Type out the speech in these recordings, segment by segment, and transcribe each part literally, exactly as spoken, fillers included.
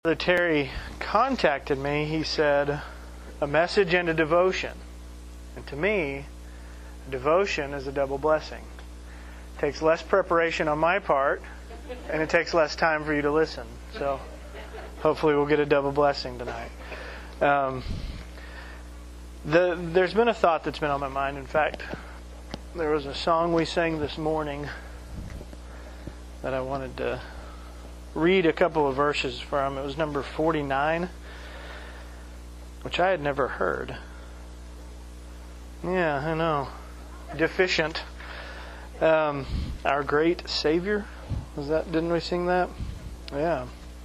Brother Terry contacted me, he said, a message and a devotion. And to me, a devotion is a double blessing. It takes less preparation on my part, and it takes less time for you to listen. So hopefully we'll get a double blessing tonight. Um, the, there's been a thought that's been on my mind. In fact, there was a song we sang this morning that I wanted to read a couple of verses from. It was number forty-nine, which I had never heard. Yeah, I know. Deficient. Um, our great Savior. Was that? Didn't we sing that? Yeah.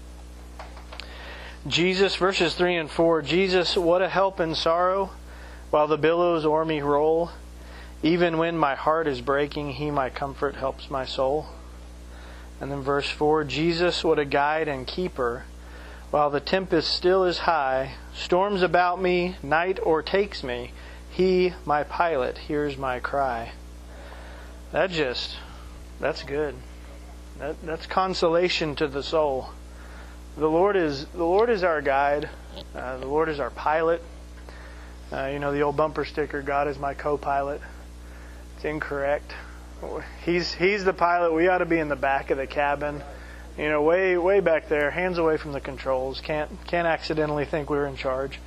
Jesus, verses three and four. Jesus, what a help in sorrow, while the billows o'er me roll. Even when my heart is breaking, He my comfort helps my soul. And then verse four, Jesus, what a guide and keeper, while the tempest still is high, storms about me, night o'ertakes me, He, my pilot, hears my cry. That just, that's good. That, that's consolation to the soul. The Lord is the Lord is our guide. Uh, the Lord is our pilot. Uh, you know the old bumper sticker, God is my co-pilot. It's incorrect. He's he's the pilot. We ought to be in the back of the cabin, you know, way way back there, hands away from the controls. Can't can't accidentally think we're in charge.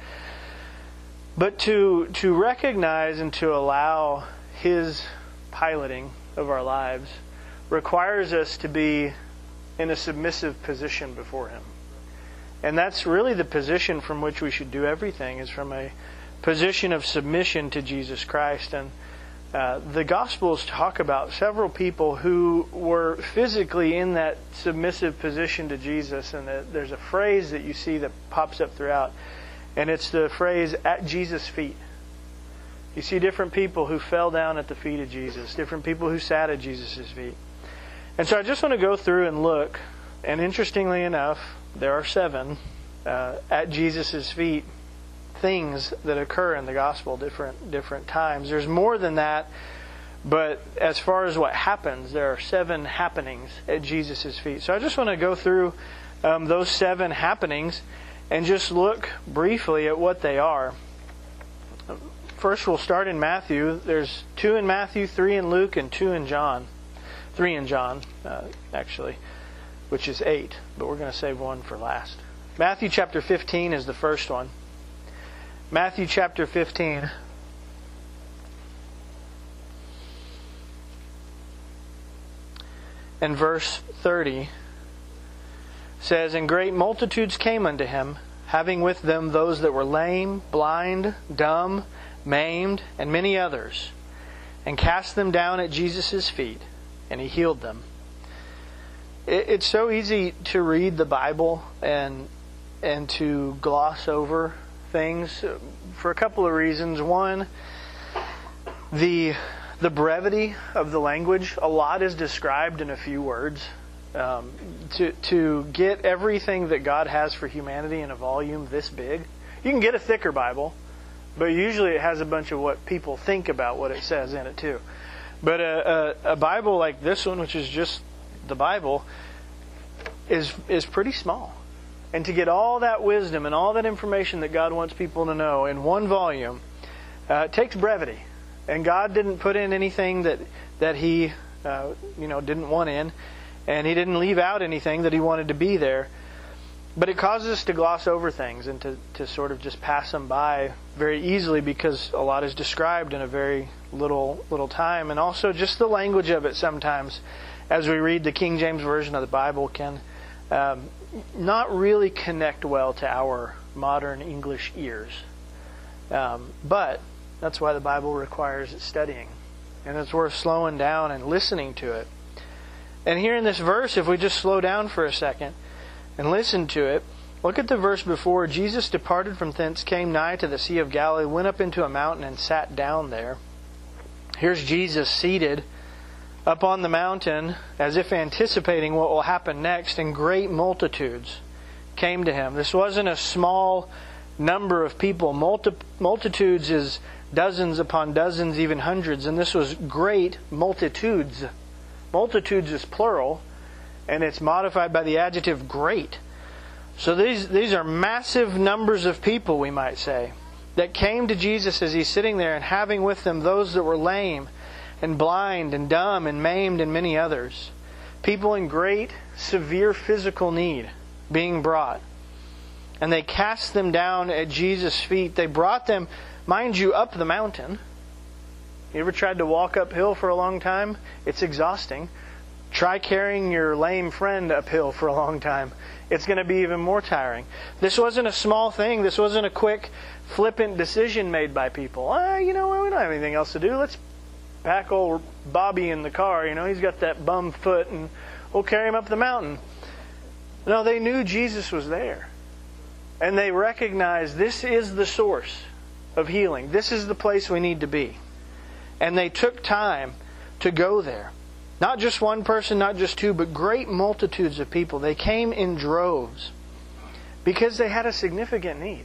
But to to recognize and to allow His piloting of our lives requires us to be in a submissive position before Him, and that's really the position from which we should do everything. Is from a position of submission to Jesus Christ. And Uh, the Gospels talk about several people who were physically in that submissive position to Jesus, and the, there's a phrase that you see that pops up throughout, and it's the phrase, at Jesus' feet. You see different people who fell down at the feet of Jesus, different people who sat at Jesus' feet. And so I just want to go through and look, and interestingly enough, there are seven uh, at Jesus' feet things that occur in the gospel different different times. There's more than that, but as far as what happens, there are seven happenings at Jesus' feet. So I just want to go through um, those seven happenings and just look briefly at what they are. First, we'll start in Matthew. There's two in Matthew, three in Luke, and two in John. Three in John, uh, actually, which is eight, but we're going to save one for last. Matthew chapter fifteen is the first one. Matthew chapter fifteen. And verse thirty says, And great multitudes came unto Him, having with them those that were lame, blind, dumb, maimed, and many others, and cast them down at Jesus' feet, and He healed them. It's so easy to read the Bible and and to gloss over things for a couple of reasons. One, the the brevity of the language. A lot is described in a few words. Um, to to get everything that God has for humanity in a volume this big, you can get a thicker Bible, but usually it has a bunch of what people think about what it says in it too. But a, a, a Bible like this one, which is just the Bible, is is pretty small. And to get all that wisdom and all that information that God wants people to know in one volume, uh, it takes brevity. And God didn't put in anything that that He, uh, you know, didn't want in, and He didn't leave out anything that He wanted to be there. But it causes us to gloss over things and to, to sort of just pass them by very easily because a lot is described in a very little little time, and also just the language of it sometimes, as we read the King James Version of the Bible, can Um, not really connect well to our modern English ears. Um, but that's why the Bible requires studying. And it's worth slowing down and listening to it. And here in this verse, if we just slow down for a second and listen to it, look at the verse before. Jesus departed from thence, came nigh to the Sea of Galilee, went up into a mountain and sat down there. Here's Jesus seated up on the mountain, as if anticipating what will happen next, and great multitudes came to Him. This wasn't a small number of people. Multi- multitudes is dozens upon dozens, even hundreds, and this was great multitudes. Multitudes is plural, and it's modified by the adjective great. So these, these are massive numbers of people, we might say, that came to Jesus as He's sitting there and having with them those that were lame and blind and dumb and maimed and many others. People in great, severe physical need being brought. And they cast them down at Jesus' feet. They brought them, mind you, up the mountain. You ever tried to walk uphill for a long time? It's exhausting. Try carrying your lame friend uphill for a long time. It's going to be even more tiring. This wasn't a small thing. This wasn't a quick, flippant decision made by people. Ah, you know what? We don't have anything else to do. Let's pack old Bobby in the car. You know, he's got that bum foot, and we'll carry him up the mountain. No, they knew Jesus was there. And they recognized this is the source of healing. This is the place we need to be. And they took time to go there. Not just one person, not just two, but great multitudes of people. They came in droves because they had a significant need.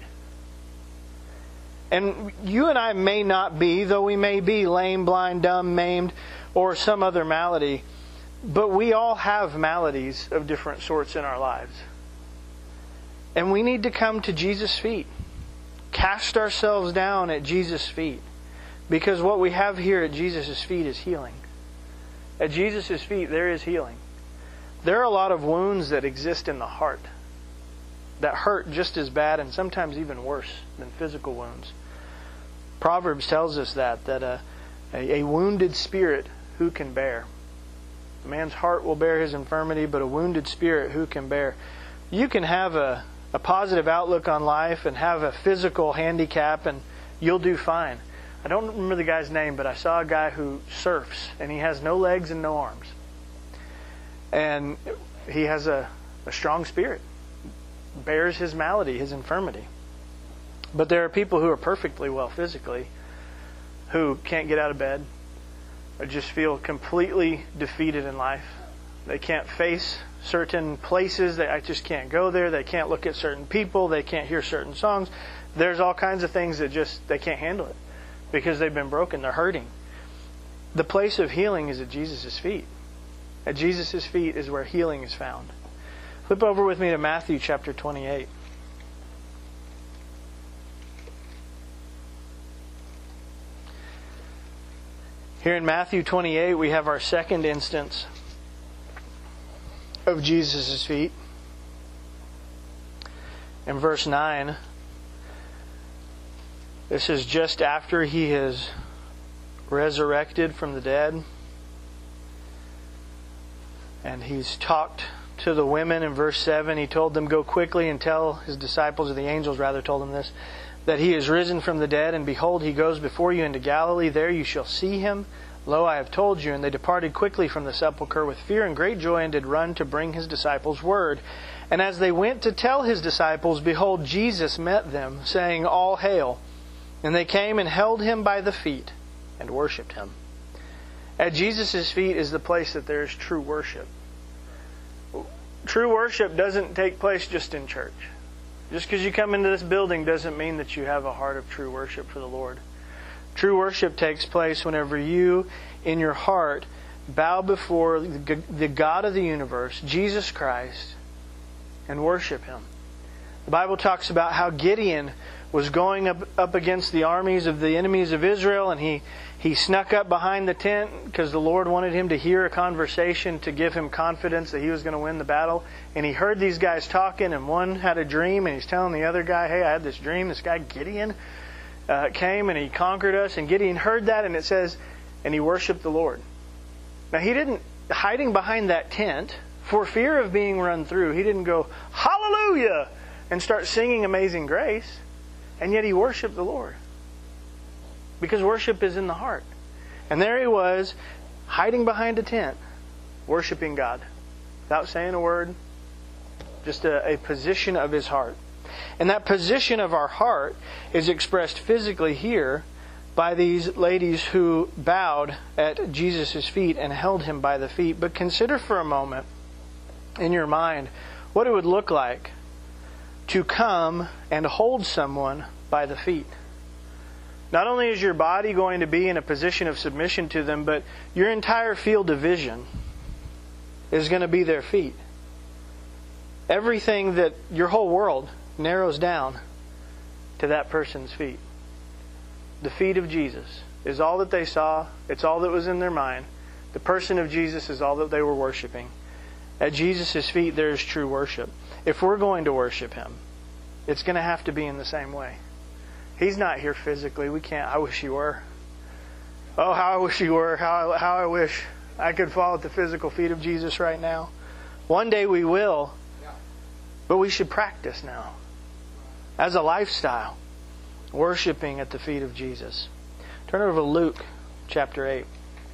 And you and I may not be, though we may be lame, blind, dumb, maimed, or some other malady, but we all have maladies of different sorts in our lives. And we need to come to Jesus' feet. Cast ourselves down at Jesus' feet. Because what we have here at Jesus' feet is healing. At Jesus' feet, there is healing. There are a lot of wounds that exist in the heart that hurt just as bad and sometimes even worse than physical wounds. Proverbs tells us that, that a, a, a wounded spirit, who can bear? A man's heart will bear his infirmity, but a wounded spirit, who can bear? You can have a, a positive outlook on life and have a physical handicap and you'll do fine. I don't remember the guy's name, but I saw a guy who surfs, and he has no legs and no arms. And he has a, a strong spirit. Bears his malady, his infirmity. But there are people who are perfectly well physically, who can't get out of bed, or just feel completely defeated in life. They can't face certain places. They I just can't go there. They can't look at certain people. They can't hear certain songs. There's all kinds of things that just, they can't handle it. Because they've been broken, they're hurting. The place of healing is at Jesus' feet. At Jesus' feet is where healing is found. Flip over with me to Matthew chapter twenty-eight. Here in Matthew twenty-eight, we have our second instance of Jesus' feet. In verse nine, this is just after He has resurrected from the dead. And He's talked to the women in verse seven. He told them, go quickly and tell His disciples, or the angels rather told them this, that He is risen from the dead, and behold, He goes before you into Galilee. There you shall see Him. Lo, I have told you. And they departed quickly from the sepulchre with fear and great joy, and did run to bring His disciples word. And as they went to tell His disciples, behold, Jesus met them, saying, all hail. And they came and held Him by the feet and worshipped Him. At Jesus' feet is the place that there is true worship. True worship doesn't take place just in church. Just because you come into this building doesn't mean that you have a heart of true worship for the Lord. True worship takes place whenever you, in your heart, bow before the God of the universe, Jesus Christ, and worship Him. The Bible talks about how Gideon was going up, up against the armies of the enemies of Israel, and he, he snuck up behind the tent because the Lord wanted him to hear a conversation to give him confidence that he was going to win the battle. And he heard these guys talking, and one had a dream, and he's telling the other guy, hey, I had this dream. This guy Gideon uh, came and he conquered us. And Gideon heard that, and it says, and he worshipped the Lord. Now he didn't, hiding behind that tent, for fear of being run through, he didn't go, hallelujah, and start singing Amazing Grace. And yet he worshipped the Lord. Because worship is in the heart. And there he was, hiding behind a tent, worshiping God. Without saying a word. Just a, a position of his heart. And that position of our heart is expressed physically here by these ladies who bowed at Jesus' feet and held Him by the feet. But consider for a moment in your mind what it would look like to come and hold someone by the feet. Not only is your body going to be in a position of submission to them, but your entire field of vision is going to be their feet. Everything that your whole world narrows down to that person's feet. The feet of Jesus is all that they saw. It's all that was in their mind. The person of Jesus is all that they were worshiping. At Jesus' feet there is true worship. If we're going to worship Him, it's going to have to be in the same way. He's not here physically. We can't. I wish He were. Oh, how I wish He were. How, how I wish I could fall at the physical feet of Jesus right now. One day we will. But we should practice now. As a lifestyle. Worshipping at the feet of Jesus. Turn over to Luke chapter eight.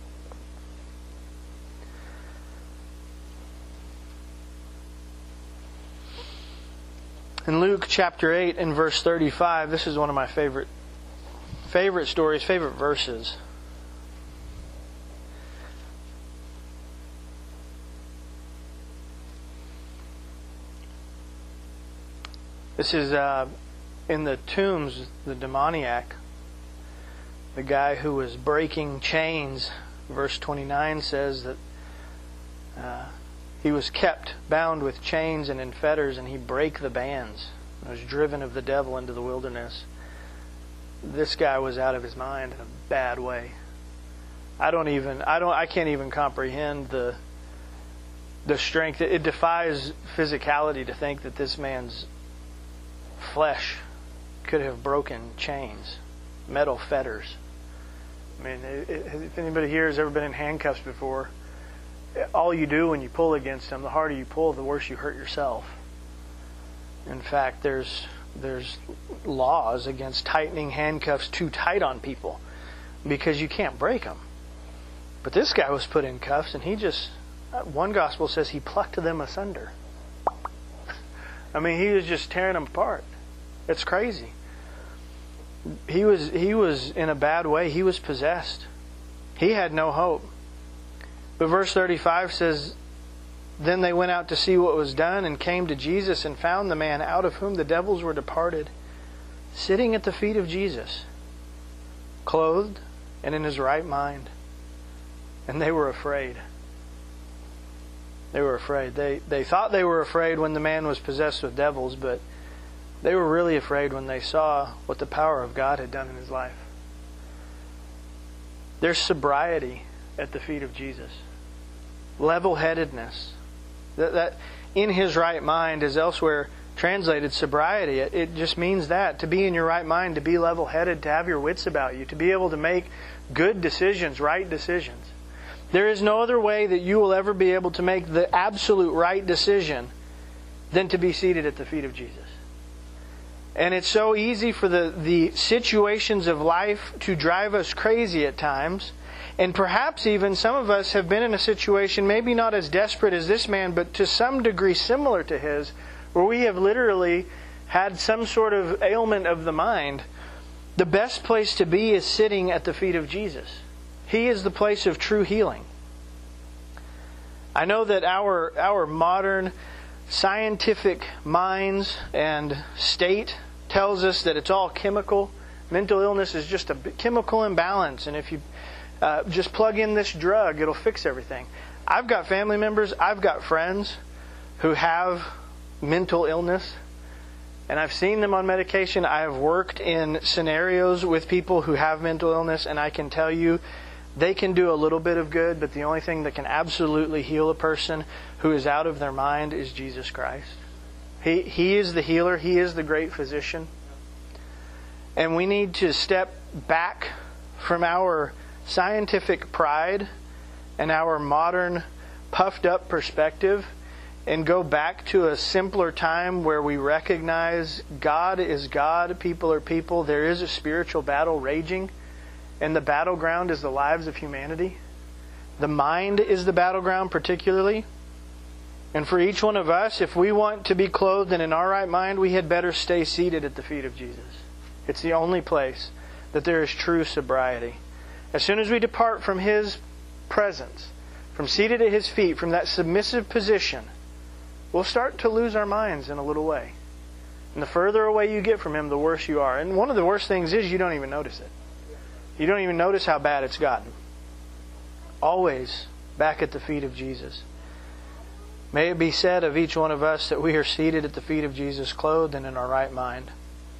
In Luke chapter eight and verse thirty-five, this is one of my favorite favorite stories, favorite verses. This is uh, in the tombs, the demoniac, the guy who was breaking chains. Verse twenty-nine says that uh, he was kept bound with chains and in fetters, and he brake the bands and was driven of the devil into the wilderness. This guy was out of his mind in a bad way. I don't even, I don't, I can't even comprehend the the strength. It defies physicality to think that this man's flesh could have broken chains, metal fetters. I mean, if anybody here has ever been in handcuffs before, all you do when you pull against them, the harder you pull, the worse you hurt yourself. In fact, there's there's laws against tightening handcuffs too tight on people because you can't break them. But this guy was put in cuffs, and he just, one gospel says he plucked them asunder. I mean, he was just tearing them apart. It's crazy. He was he was in a bad way. He was possessed. He had no hope. But verse thirty-five says, Then they went out to see what was done, and came to Jesus, and found the man out of whom the devils were departed, sitting at the feet of Jesus, clothed and in his right mind. And they were afraid. They were afraid. They they thought they were afraid when the man was possessed with devils, but they were really afraid when they saw what the power of God had done in his life. There's sobriety at the feet of Jesus. Level-headedness. That, that in his right mind is elsewhere translated sobriety. It, it just means that. To be in your right mind, to be level-headed, to have your wits about you, to be able to make good decisions, right decisions. There is no other way that you will ever be able to make the absolute right decision than to be seated at the feet of Jesus. And it's so easy for the, the situations of life to drive us crazy at times. And perhaps even some of us have been in a situation, maybe not as desperate as this man, but to some degree similar to his, where we have literally had some sort of ailment of the mind. The best place to be is sitting at the feet of Jesus. He is the place of true healing. I know that our our modern scientific minds and state tells us that it's all chemical. Mental illness is just a chemical imbalance, and if you uh, just plug in this drug, it'll fix everything. I've got family members, I've got friends who have mental illness, and I've seen them on medication. I have worked in scenarios with people who have mental illness, and I can tell you they can do a little bit of good, but the only thing that can absolutely heal a person who is out of their mind is Jesus Christ. He He is the healer. He is the great physician. And we need to step back from our scientific pride and our modern puffed up perspective and go back to a simpler time where we recognize God is God, people are people. There is a spiritual battle raging, and the battleground is the lives of humanity. The mind is the battleground particularly. And for each one of us, if we want to be clothed and in our right mind, we had better stay seated at the feet of Jesus. It's the only place that there is true sobriety. As soon as we depart from His presence, from seated at His feet, from that submissive position, we'll start to lose our minds in a little way. And the further away you get from Him, the worse you are. And one of the worst things is you don't even notice it. You don't even notice how bad it's gotten. Always back at the feet of Jesus. May it be said of each one of us that we are seated at the feet of Jesus, clothed and in our right mind.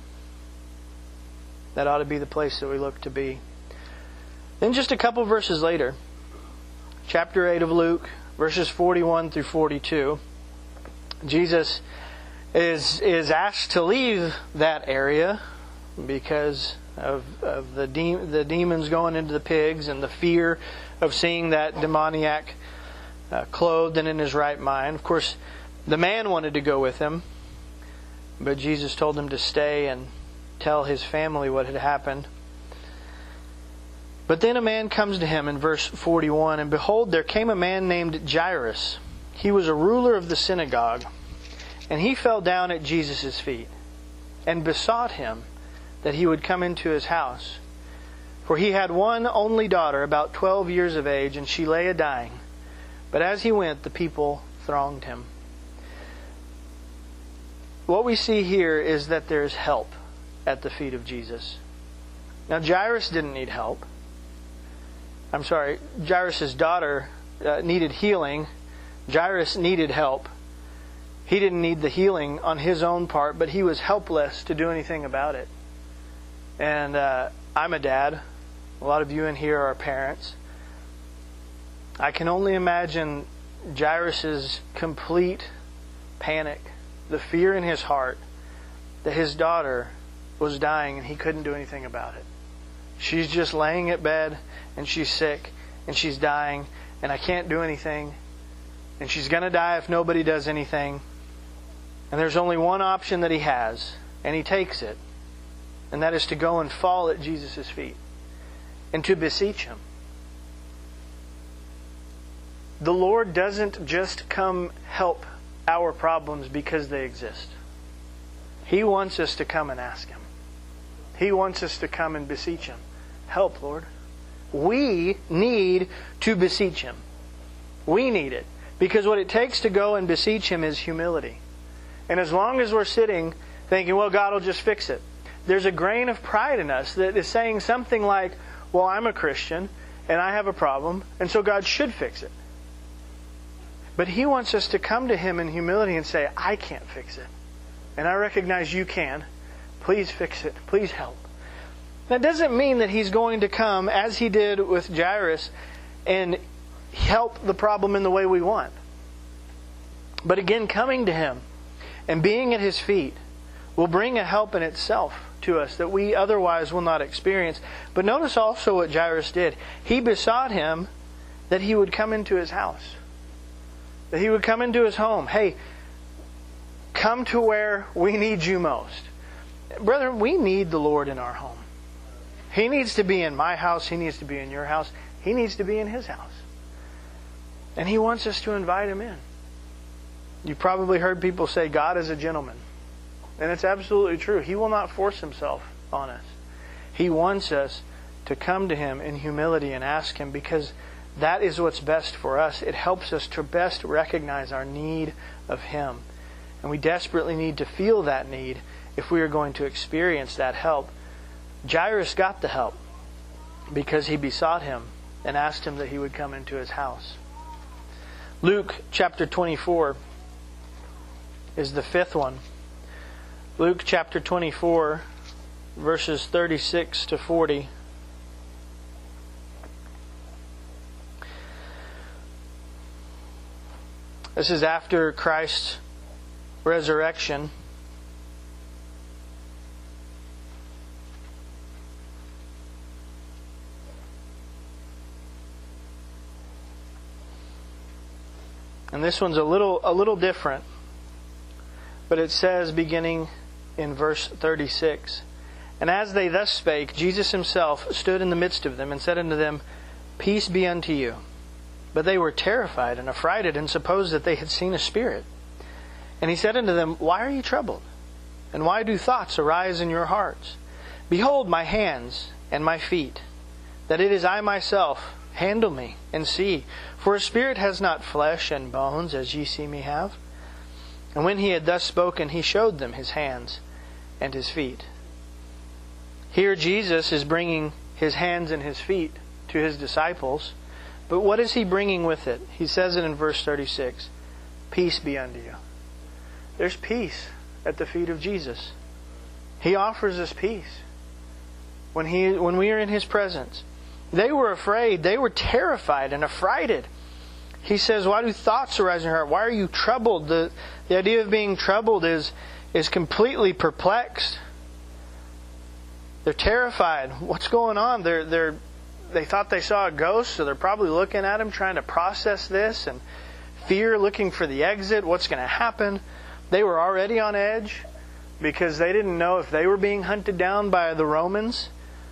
That ought to be the place that we look to be. Then just a couple verses later, chapter eight of Luke, verses forty-one through forty-two, Jesus is is asked to leave that area because of, of the de- the demons going into the pigs and the fear of seeing that demoniac uh, clothed and in his right mind. Of course, the man wanted to go with him, but Jesus told him to stay and tell his family what had happened. But then a man comes to him in verse forty-one, and behold, there came a man named Jairus. He was a ruler of the synagogue, and he fell down at Jesus' feet and besought him that he would come into his house. For he had one only daughter, about twelve years of age, and she lay a-dying. But as he went, the people thronged him. What we see here is that there is help at the feet of Jesus. Now, Jairus didn't need help. I'm sorry, Jairus' daughter uh, needed healing. Jairus needed help. He didn't need the healing on his own part, but he was helpless to do anything about it. And uh, I'm a dad. A lot of you in here are parents. I can only imagine Jairus' complete panic, the fear in his heart that his daughter was dying and he couldn't do anything about it. She's just laying at bed and she's sick and she's dying and I can't do anything. And she's going to die if nobody does anything. And there's only one option that he has, and he takes it. And that is to go and fall at Jesus' feet and to beseech Him. The Lord doesn't just come help our problems because they exist. He wants us to come and ask Him. He wants us to come and beseech Him. Help, Lord. We need to beseech Him. We need it. Because what it takes to go and beseech Him is humility. And as long as we're sitting thinking, well, God will just fix it, there's a grain of pride in us that is saying something like, well, I'm a Christian and I have a problem, and so God should fix it. But He wants us to come to Him in humility and say, I can't fix it. And I recognize you can. Please fix it. Please help. That doesn't mean that He's going to come, as He did with Jairus, and help the problem in the way we want. But again, coming to Him and being at His feet will bring a help in itself to us that we otherwise will not experience. But notice also what Jairus did. He besought Him that He would come into his house. That He would come into his home. Hey, come to where we need you most. Brethren, we need the Lord in our home. He needs to be in my house. He needs to be in your house. He needs to be in His house. And He wants us to invite Him in. You've probably heard people say God is a gentleman. And it's absolutely true. He will not force Himself on us. He wants us to come to Him in humility and ask Him, because that is what's best for us. It helps us to best recognize our need of Him. And we desperately need to feel that need if we are going to experience that help. Jairus got the help because he besought Him and asked Him that He would come into his house. Luke chapter twenty-four is the fifth one. Luke chapter twenty-four, verses thirty-six to forty. This is after Christ's resurrection. And this one's a little a little different. But it says, beginning in verse thirty-six, And as they thus spake, Jesus Himself stood in the midst of them, and said unto them, Peace be unto you. But they were terrified and affrighted, and supposed that they had seen a spirit. And He said unto them, Why are ye troubled? And why do thoughts arise in your hearts? Behold my hands and my feet, that it is I myself. Handle me, and see. For a spirit has not flesh and bones, as ye see me have. And when He had thus spoken, He showed them His hands and His feet. Here Jesus is bringing His hands and His feet to His disciples. But what is He bringing with it? He says it in verse thirty-six. peace be unto you. There's peace at the feet of Jesus. He offers us peace when he when we are in His presence. They were afraid. They were terrified and affrighted. He says, why do thoughts arise in your heart? Why are you troubled? The, the idea of being troubled is, is completely perplexed. They're terrified. What's going on? They're, they're, they thought they saw a ghost, so they're probably looking at Him, trying to process this, and fear, looking for the exit. What's going to happen? They were already on edge because they didn't know if they were being hunted down by the Romans.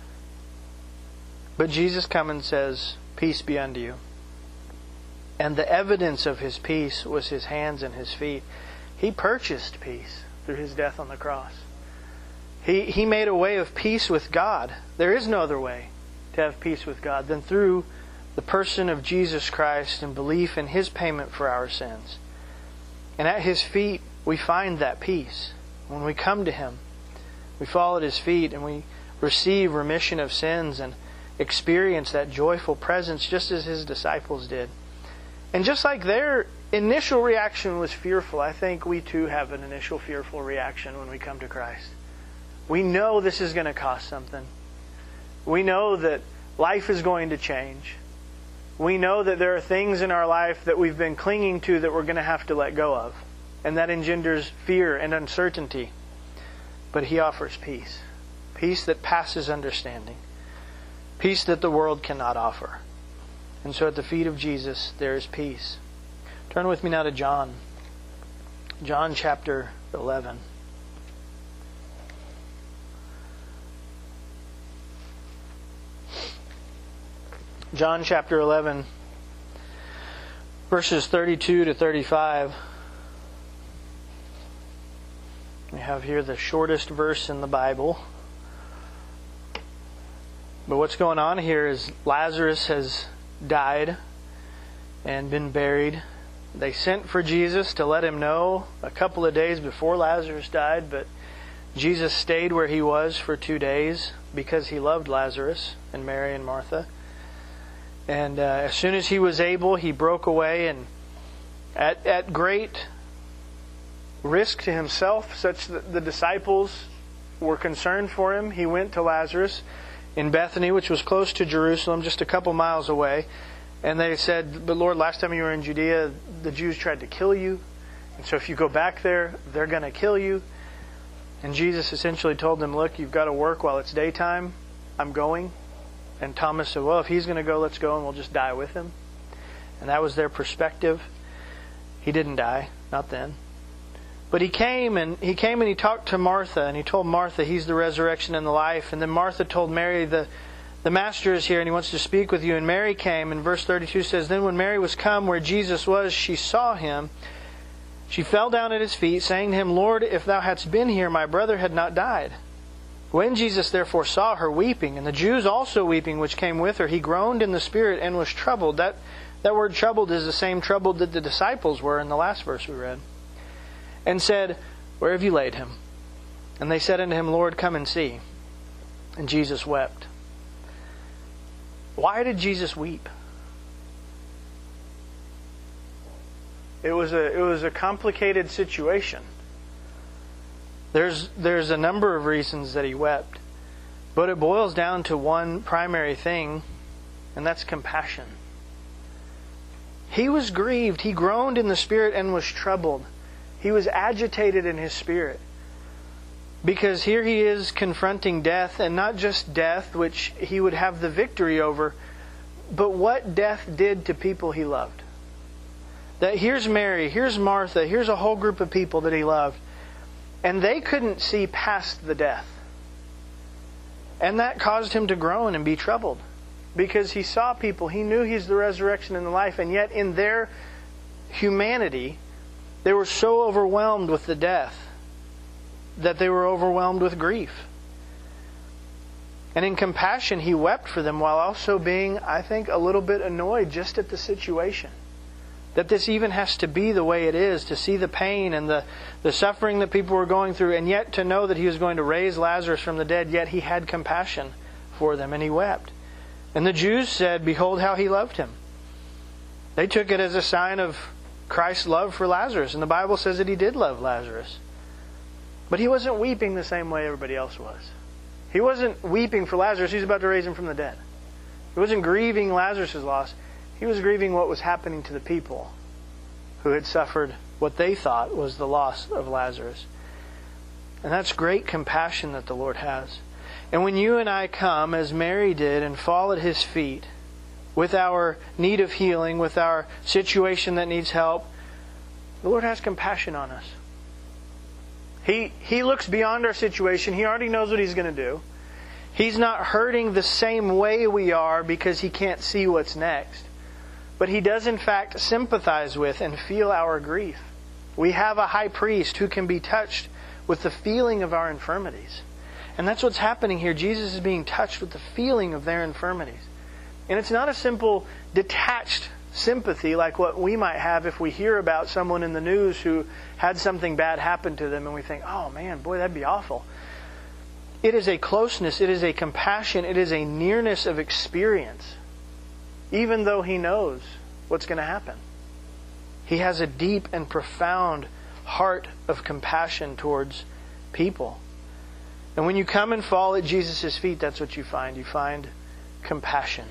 But Jesus comes and says, peace be unto you. And the evidence of His peace was His hands and His feet. He purchased peace through His death on the cross. He, he made a way of peace with God. There is no other way to have peace with God than through the person of Jesus Christ and belief in His payment for our sins. And at His feet we find that peace. When we come to Him, we fall at His feet and we receive remission of sins and experience that joyful presence just as His disciples did. And just like their initial reaction was fearful, I think we too have an initial fearful reaction when we come to Christ. We know this is going to cost something. We know that life is going to change. We know that there are things in our life that we've been clinging to that we're going to have to let go of. And that engenders fear and uncertainty. But He offers peace. Peace that passes understanding. Peace that the world cannot offer. And so at the feet of Jesus, there is peace. Turn with me now to John. John chapter eleven. John chapter eleven, verses thirty-two to thirty-five. We have here the shortest verse in the Bible. But what's going on here is Lazarus has died and been buried. They sent for Jesus to let Him know a couple of days before Lazarus died, but Jesus stayed where He was for two days because He loved Lazarus and Mary and Martha. And uh, as soon as He was able, He broke away, and at, at great risk to Himself, such that the disciples were concerned for Him, He went to Lazarus in Bethany, which was close to Jerusalem, just a couple miles away. And they said, but Lord, last time you were in Judea, the Jews tried to kill you. And so if you go back there, they're going to kill you. And Jesus essentially told them, look, you've got to work while it's daytime. I'm going. And Thomas said, well, if He's going to go, let's go and we'll just die with Him. And that was their perspective. He didn't die. Not then. But he came and he came and he talked to Martha, and he told Martha He's the resurrection and the life. And then Martha told Mary, the, the Master is here and He wants to speak with you. And Mary came, and verse thirty-two says, then when Mary was come where Jesus was, she saw Him. She fell down at His feet, saying to Him, Lord, if Thou hadst been here, my brother had not died. When Jesus therefore saw her weeping, and the Jews also weeping which came with her, He groaned in the spirit and was troubled. That, that word troubled is the same troubled that the disciples were in the last verse we read. And said, where have you laid Him? And they said unto Him, Lord, come and see. And Jesus wept. Why did Jesus weep? It was a it was a complicated situation. There's there's a number of reasons that He wept. But it boils down to one primary thing, and that's compassion. He was grieved. He groaned in the spirit and was troubled. He was agitated in His spirit. Because here He is confronting death, and not just death, which He would have the victory over, but what death did to people He loved. That here's Mary, here's Martha, here's a whole group of people that He loved, and they couldn't see past the death. And that caused Him to groan and be troubled. Because He saw people, He knew He's the resurrection and the life, and yet in their humanity, they were so overwhelmed with the death that they were overwhelmed with grief. And in compassion, He wept for them while also being, I think, a little bit annoyed just at the situation. That this even has to be the way it is, to see the pain and the, the suffering that people were going through, and yet to know that He was going to raise Lazarus from the dead, yet He had compassion for them and He wept. And the Jews said, behold how He loved Him. They took it as a sign of Christ's love for Lazarus. And the Bible says that He did love Lazarus. But He wasn't weeping the same way everybody else was. He wasn't weeping for Lazarus. He's about to raise him from the dead. He wasn't grieving Lazarus' loss. He was grieving what was happening to the people who had suffered what they thought was the loss of Lazarus. And that's great compassion that the Lord has. And when you and I come, as Mary did, and fall at His feet with our need of healing, with our situation that needs help, the Lord has compassion on us. He, he looks beyond our situation. He already knows what He's going to do. He's not hurting the same way we are because He can't see what's next. But He does in fact sympathize with and feel our grief. We have a high priest who can be touched with the feeling of our infirmities. And that's what's happening here. Jesus is being touched with the feeling of their infirmities. And it's not a simple detached sympathy like what we might have if we hear about someone in the news who had something bad happen to them and we think, oh man, boy, that'd be awful. It is a closeness, it is a compassion, it is a nearness of experience. Even though He knows what's going to happen. He has a deep and profound heart of compassion towards people. And when you come and fall at Jesus' feet, that's what you find. You find compassion.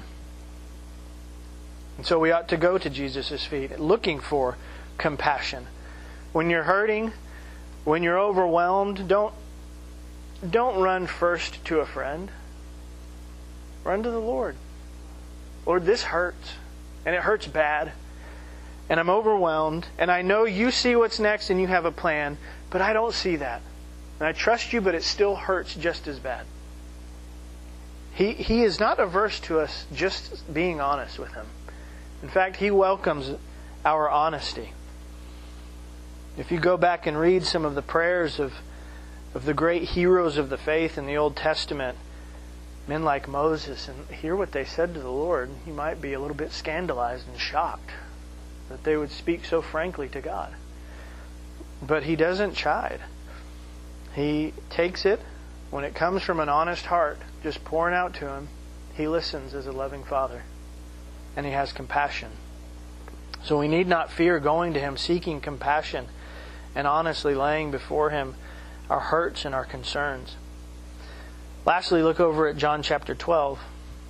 And so we ought to go to Jesus' feet looking for compassion. When you're hurting, when you're overwhelmed, don't, don't run first to a friend. Run to the Lord. Lord, this hurts. And it hurts bad. And I'm overwhelmed. And I know You see what's next and You have a plan. But I don't see that. And I trust You, but it still hurts just as bad. He, he is not averse to us just being honest with Him. In fact, He welcomes our honesty. If you go back and read some of the prayers of, of the great heroes of the faith in the Old Testament, men like Moses, and hear what they said to the Lord, you might be a little bit scandalized and shocked that they would speak so frankly to God. But He doesn't chide. He takes it when it comes from an honest heart, just pouring out to Him. He listens as a loving Father. And He has compassion. So we need not fear going to Him, seeking compassion, and honestly laying before Him our hurts and our concerns. Lastly, look over at John chapter twelve.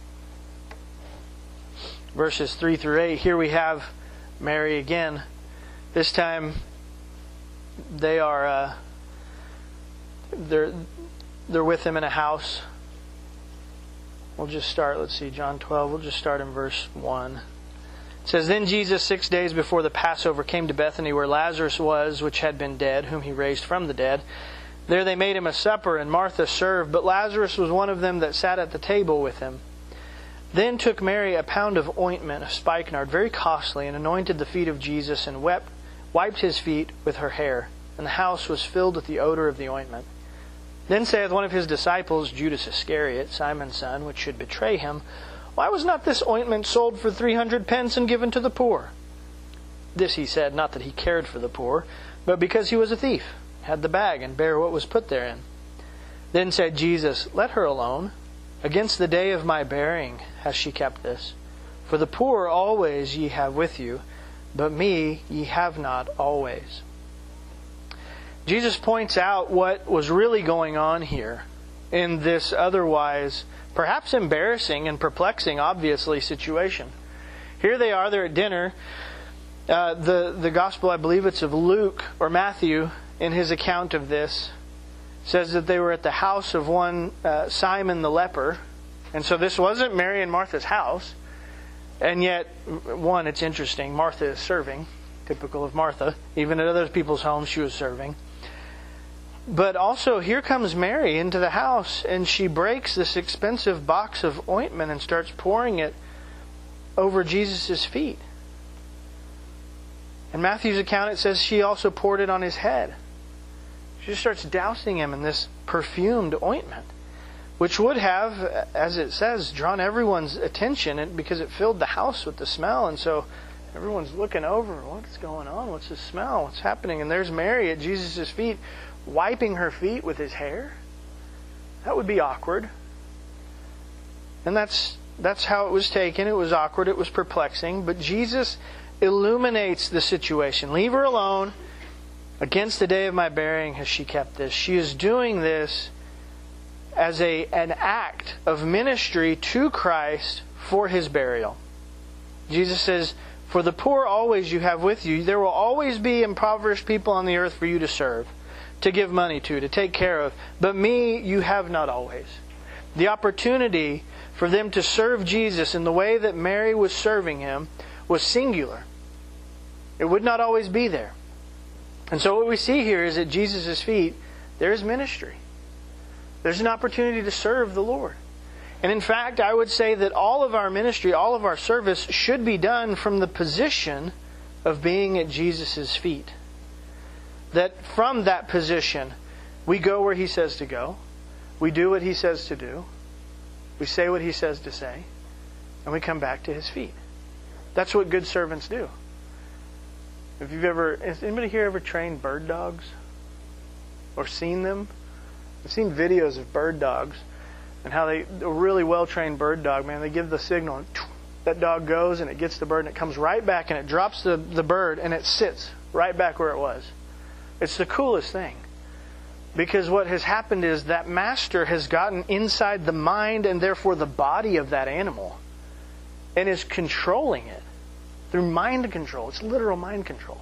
Verses three through eight. Here we have Mary again. This time they are uh, they're they're with Him in a house. We'll just start, let's see, John twelve, we'll just start in verse one. It says, Then Jesus, six days before the Passover, came to Bethany, where Lazarus was, which had been dead, whom He raised from the dead. There they made Him a supper, and Martha served, but Lazarus was one of them that sat at the table with Him. Then took Mary a pound of ointment of spikenard, very costly, and anointed the feet of Jesus, and wept, wiped His feet with her hair. And the house was filled with the odor of the ointment. Then saith one of His disciples, Judas Iscariot, Simon's son, which should betray Him, Why was not this ointment sold for three hundred pence and given to the poor? This He said, not that He cared for the poor, but because He was a thief, had the bag, and bare what was put therein. Then said Jesus, Let her alone. Against the day of my burying has she kept this. For the poor always ye have with you, but me ye have not always. Jesus points out what was really going on here in this otherwise perhaps embarrassing and perplexing, obviously, situation. Here they are, they're at dinner. Uh, the, the gospel, I believe it's of Luke or Matthew, in his account of this, says that they were at the house of one uh, Simon the leper. And so this wasn't Mary and Martha's house. And yet, one, it's interesting, Martha is serving, typical of Martha. Even at other people's homes, she was serving. But also, here comes Mary into the house, and she breaks this expensive box of ointment and starts pouring it over Jesus' feet. In Matthew's account, it says she also poured it on His head. She just starts dousing Him in this perfumed ointment, which would have, as it says, drawn everyone's attention because it filled the house with the smell. And so everyone's looking over, what's going on? What's the smell? What's happening? And there's Mary at Jesus' feet, wiping her feet with His hair. That would be awkward. And that's that's how it was taken. It was awkward. It was perplexing. But Jesus illuminates the situation. Leave her alone. Against the day of my burying has she kept this. She is doing this as a an act of ministry to Christ for His burial. Jesus says, for the poor always you have with you. There will always be impoverished people on the earth for you to serve, to give money to, to take care of. But me you have not always. The opportunity for them to serve Jesus in the way that Mary was serving Him was singular. It would not always be there. And so what we see here is at Jesus' feet, there is ministry. There's an opportunity to serve the Lord. And in fact, I would say that all of our ministry, all of our service should be done from the position of being at Jesus' feet. That from that position, we go where He says to go. We do what He says to do. We say what He says to say. And we come back to His feet. That's what good servants do. If you've ever, has anybody here ever trained bird dogs? Or seen them? I've seen videos of bird dogs and how they, a really well-trained bird dog, man, they give the signal and that dog goes and it gets the bird and it comes right back and it drops the, the bird and it sits right back where it was. It's the coolest thing. Because what has happened is that master has gotten inside the mind and therefore the body of that animal and is controlling it through mind control. It's literal mind control.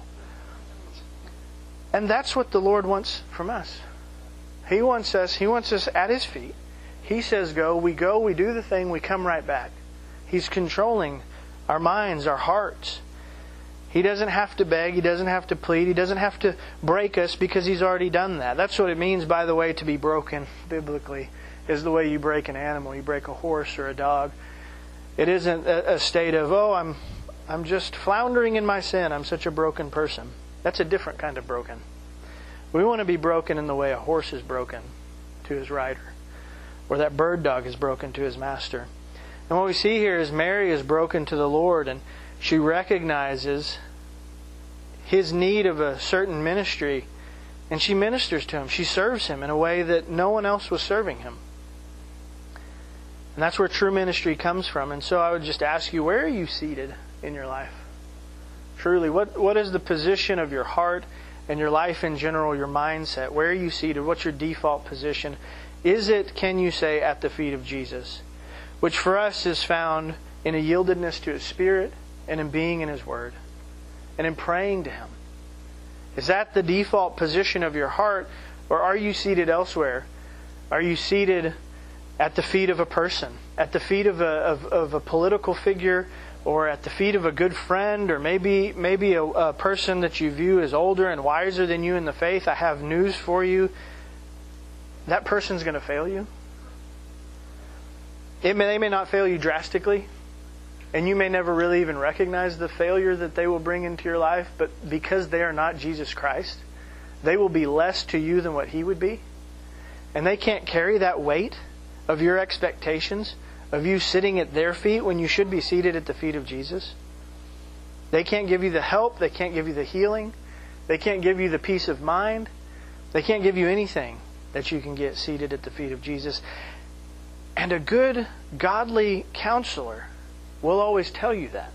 And that's what the Lord wants from us. He wants us, He wants us at His feet. He says go, we go, we do the thing, we come right back. He's controlling our minds, our hearts. He doesn't have to beg, He doesn't have to plead, He doesn't have to break us because He's already done that. That's what it means, by the way, to be broken biblically, is the way you break an animal. You break a horse or a dog. It isn't a state of, oh, I'm I'm just floundering in my sin, I'm such a broken person. That's a different kind of broken. We want to be broken in the way a horse is broken to his rider, or that bird dog is broken to his master. And what we see here is Mary is broken to the Lord, and she recognizes His need of a certain ministry, and she ministers to Him. She serves Him in a way that no one else was serving Him. And that's where true ministry comes from. And so I would just ask you, where are you seated in your life? Truly, what what is the position of your heart and your life in general, your mindset? Where are you seated? What's your default position? Is it, can you say, at the feet of Jesus? Which for us is found in a yieldedness to His Spirit and in being in His Word and in praying to Him. Is that the default position of your heart, or are you seated elsewhere? Are you seated at the feet of a person, at the feet of a, of, of a political figure, or at the feet of a good friend, or maybe maybe a, a person that you view as older and wiser than you in the faith? I have news for you. That person's going to fail you. It may, they may not fail you drastically, and you may never really even recognize the failure that they will bring into your life, but because they are not Jesus Christ, they will be less to you than what He would be. And they can't carry that weight of your expectations, of you sitting at their feet when you should be seated at the feet of Jesus. They can't give you the help. They can't give you the healing. They can't give you the peace of mind. They can't give you anything that you can get seated at the feet of Jesus. And a good, godly counselor will always tell you that.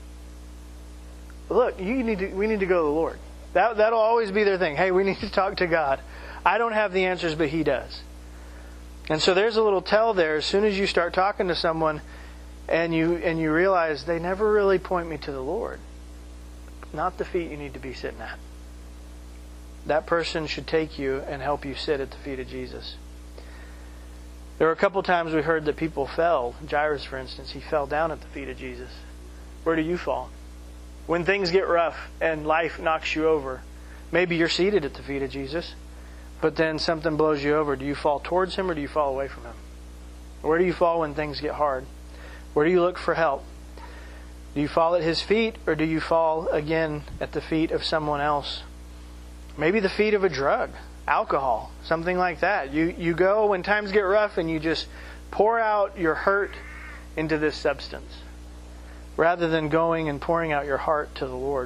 Look, you need to, we need to go to the Lord. That, that'll always be their thing. Hey, we need to talk to God. I don't have the answers, but He does. And so there's a little tell there. As soon as you start talking to someone and you and you realize they never really point me to the Lord, not the feet you need to be sitting at. That person should take you and help you sit at the feet of Jesus. There were a couple times we heard that people fell. Jairus, for instance, he fell down at the feet of Jesus. Where do you fall? When things get rough and life knocks you over, maybe you're seated at the feet of Jesus, but then something blows you over. Do you fall towards Him or do you fall away from Him? Where do you fall when things get hard? Where do you look for help? Do you fall at His feet, or do you fall again at the feet of someone else? Maybe the feet of a drug, alcohol, something like that. You you go when times get rough and you just pour out your hurt into this substance, rather than going and pouring out your heart to the Lord.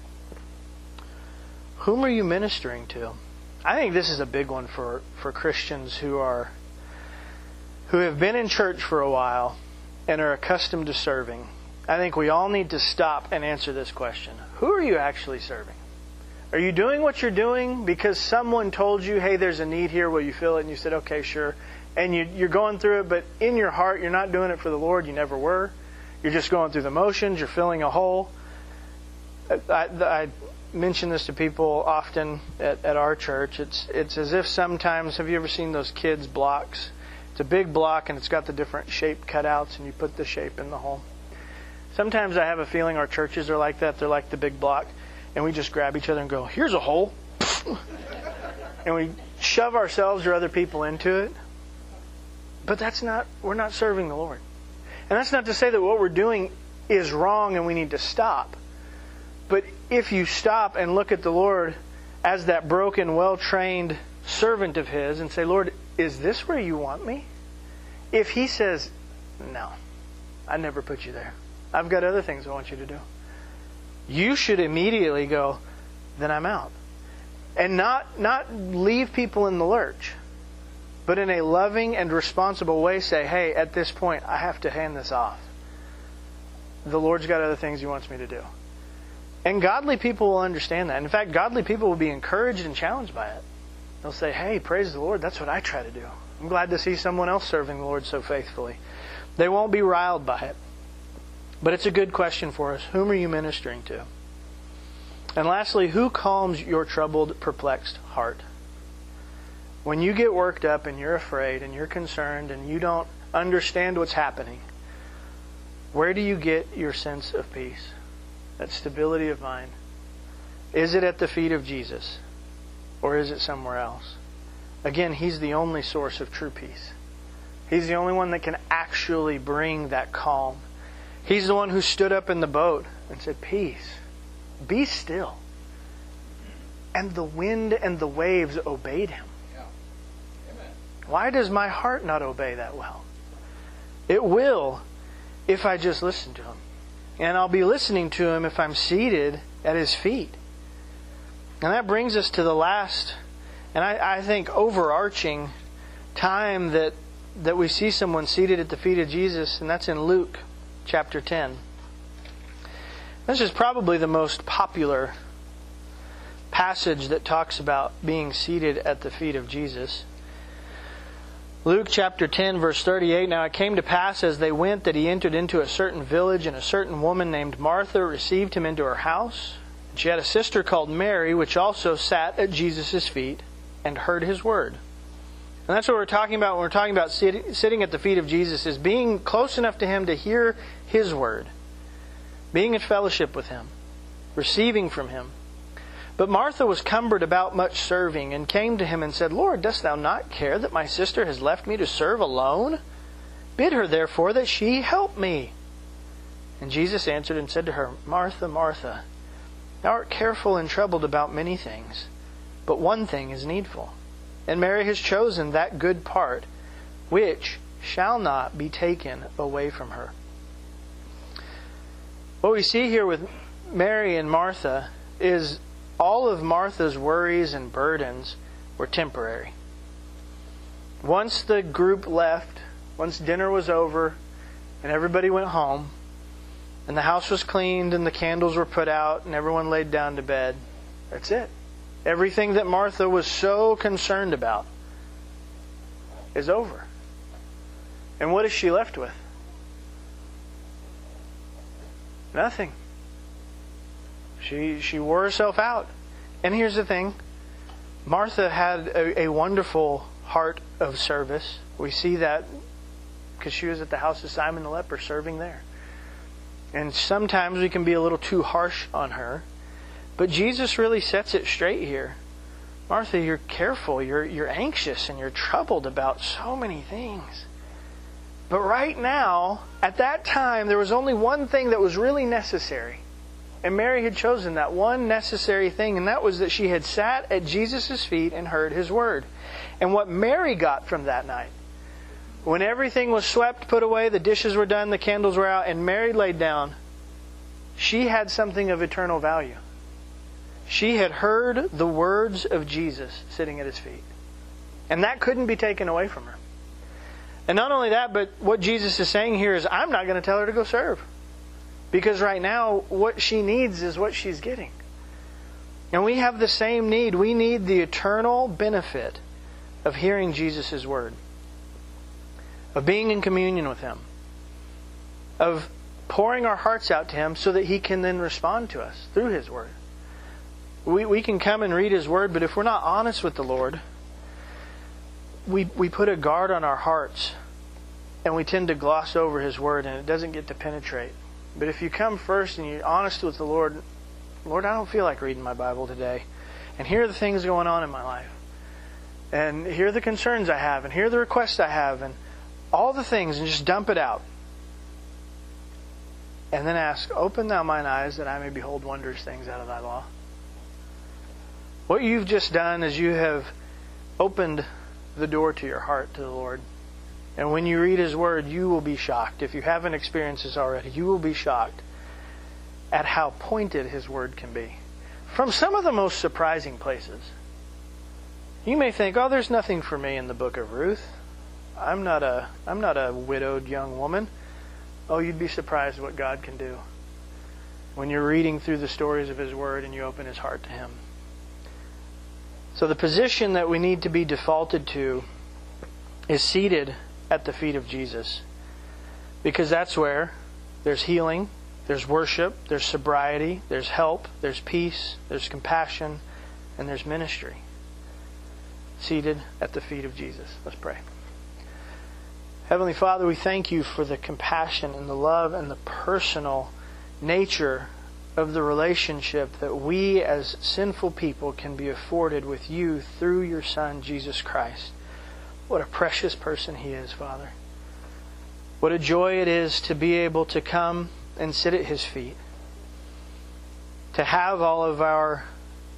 Whom are you ministering to? I think this is a big one for, for Christians who are who have been in church for a while and are accustomed to serving. I think we all need to stop and answer this question. Who are you actually serving? Are you doing what you're doing because someone told you, hey, there's a need here, will you fill it? And you said, okay, sure. And you, you're going through it, but in your heart, you're not doing it for the Lord. You never were. You're just going through the motions. You're filling a hole. I, I mention this to people often at, at our church. It's it's as if sometimes, have you ever seen those kids' blocks? It's a big block and it's got the different shape cutouts and you put the shape in the hole. Sometimes I have a feeling our churches are like that. They're like the big block. And we just grab each other and go, here's a hole. And we shove ourselves or other people into it. But that's not, we're not serving the Lord. And that's not to say that what we're doing is wrong and we need to stop. But if you stop and look at the Lord as that broken, well-trained servant of His and say, Lord, is this where you want me? If He says, no, I never put you there. I've got other things I want you to do. You should immediately go, then I'm out. And not, not leave people in the lurch. But in a loving and responsible way say, hey, at this point, I have to hand this off. The Lord's got other things He wants me to do. And godly people will understand that. In fact, godly people will be encouraged and challenged by it. They'll say, hey, praise the Lord, that's what I try to do. I'm glad to see someone else serving the Lord so faithfully. They won't be riled by it. But it's a good question for us. Whom are you ministering to? And lastly, who calms your troubled, perplexed heart? When you get worked up and you're afraid and you're concerned and you don't understand what's happening, where do you get your sense of peace? That stability of mind? Is it at the feet of Jesus? Or is it somewhere else? Again, He's the only source of true peace. He's the only one that can actually bring that calm. He's the one who stood up in the boat and said, peace, be still. And the wind and the waves obeyed Him. Yeah. Amen. Why does my heart not obey that well? It will if I just listen to Him. And I'll be listening to Him if I'm seated at His feet. And that brings us to the last, and I, I think overarching time that, that we see someone seated at the feet of Jesus, and that's in Luke chapter ten. This is probably the most popular passage that talks about being seated at the feet of Jesus. Luke chapter ten, verse thirty-eight, Now it came to pass as they went that He entered into a certain village, and a certain woman named Martha received Him into her house. And she had a sister called Mary, which also sat at Jesus' feet and heard His word. And that's what we're talking about when we're talking about sit, sitting at the feet of Jesus, is being close enough to Him to hear His word. Being in fellowship with Him. Receiving from Him. But Martha was cumbered about much serving, and came to Him and said, Lord, dost Thou not care that my sister has left me to serve alone? Bid her therefore that she help me. And Jesus answered and said to her, Martha, Martha, thou art careful and troubled about many things, but one thing is needful. And Mary has chosen that good part, which shall not be taken away from her. What we see here with Mary and Martha is all of Martha's worries and burdens were temporary. Once the group left, once dinner was over, and everybody went home, and the house was cleaned, and the candles were put out, and everyone laid down to bed, that's it. Everything that Martha was so concerned about is over. And what is she left with? Nothing. She she wore herself out. And here's the thing. Martha had a, a wonderful heart of service. We see that because she was at the house of Simon the leper serving there. And sometimes we can be a little too harsh on her. But Jesus really sets it straight here. Martha, you're careful, you're you're anxious, and you're troubled about so many things. But right now, at that time, there was only one thing that was really necessary. And Mary had chosen that one necessary thing, and that was that she had sat at Jesus' feet and heard His word. And what Mary got from that night, when everything was swept, put away, the dishes were done, the candles were out, and Mary laid down, she had something of eternal value. She had heard the words of Jesus sitting at His feet. And that couldn't be taken away from her. And not only that, but what Jesus is saying here is, I'm not going to tell her to go serve. Because right now, what she needs is what she's getting. And we have the same need. We need the eternal benefit of hearing Jesus' Word, of being in communion with Him, of pouring our hearts out to Him so that He can then respond to us through His Word. We, we can come and read His Word, but if we're not honest with the Lord, we, we put a guard on our hearts and we tend to gloss over His Word and it doesn't get to penetrate. But if you come first and you're honest with the Lord, Lord, I don't feel like reading my Bible today. And here are the things going on in my life. And here are the concerns I have. And here are the requests I have. And all the things. And just dump it out. And then ask, open thou mine eyes that I may behold wondrous things out of thy law. What you've just done is you have opened the door to your heart to the Lord. And when you read His Word, you will be shocked. If you haven't experienced this already, you will be shocked at how pointed His Word can be. From some of the most surprising places. You may think, oh, there's nothing for me in the book of Ruth. I'm not a, I'm not a widowed young woman. Oh, you'd be surprised what God can do when you're reading through the stories of His Word and you open His heart to Him. So the position that we need to be defaulted to is seated at the feet of Jesus. Because that's where there's healing, there's worship, there's sobriety, there's help, there's peace, there's compassion, and there's ministry. Seated at the feet of Jesus. Let's pray. Heavenly Father, we thank You for the compassion and the love and the personal nature of the relationship that we as sinful people can be afforded with You through Your Son, Jesus Christ. What a precious person He is, Father. What a joy it is to be able to come and sit at His feet. To have all of our